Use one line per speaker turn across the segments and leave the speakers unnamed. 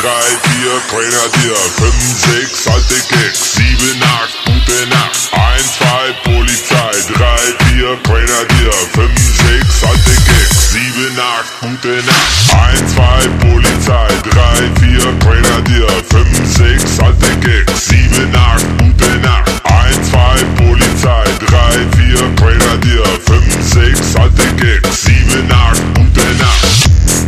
Grenadier, 5, 6, alte Gags, 7, 8, gute Nacht, 1, 2, Polizei, 3, 4, Grenadier, 5, 6, alte Gags, 7, 8, gute Nacht, 1, 2, Polizei, 3, 4, Grenadier, 5, 6, alte Gags, 7, 8, gute Nacht, 1, 2, Polizei, 3, 4, Grenadier, 5, 6, alte Gags, 7, 8, gute Nacht.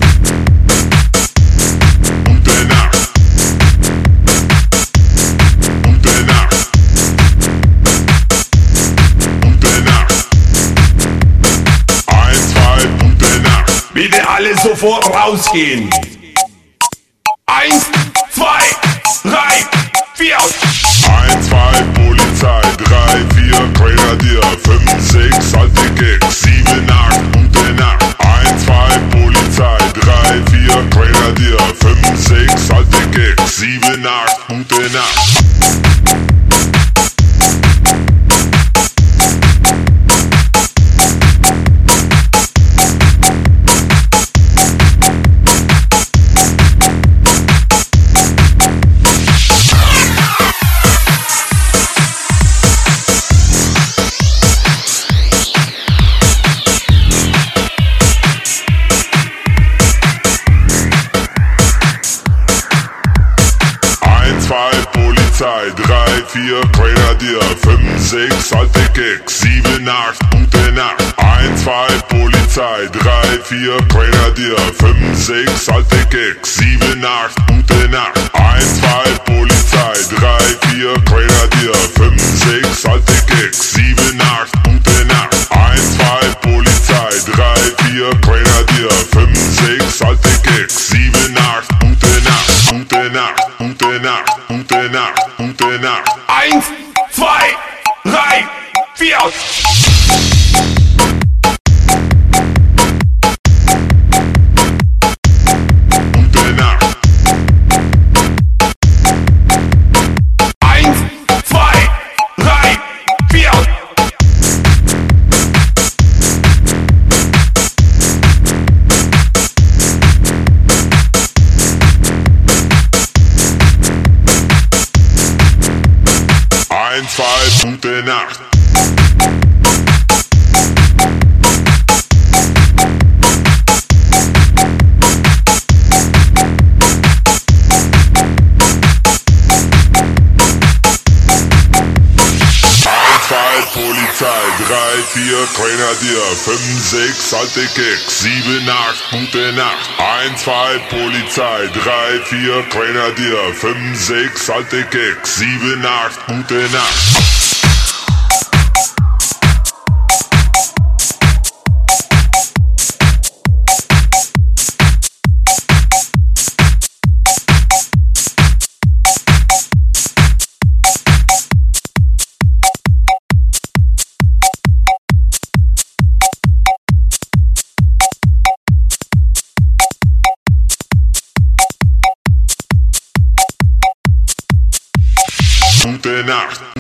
Bitte alle sofort rausgehen. 1, 2, 3, 4.
1, 2, Polizei, 3, 4, Grenadier, 5, 6, alte Gags, 7, 8, gute Nacht. 1, 2, Polizei, 3, 4, Grenadier, 5, 6, alte Gags, 7, 8, gute Nacht. Polizei, 3, 4, Grenadier, 5, 6, alte Gags, 7, 8, gute Nacht. 1, 2, Polizei, 3, 4, Grenadier, 5, 6, alte Gags, 7, 8, gute Nacht. 1, 2, Polizei, 3, 4, Grenadier, 5, 6, alte Gags, 7, 8, gute Nacht. 1, 2, Polizei, 3, 4, Grenadier, 5, 6, alte Gags, 7, 8, gute Nacht, gute Nacht, gute Nacht, gute Nacht, gute Nacht.
1, 2, 3, 4.
Gute Nacht. 3, 4, Grenadier, 5, 6, alte Gags, 7, 8, gute Nacht. 1, 2, Polizei, 3, 4, Grenadier, 5, 6, alte Gags, 7, 8, gute Nacht. Gute Nacht.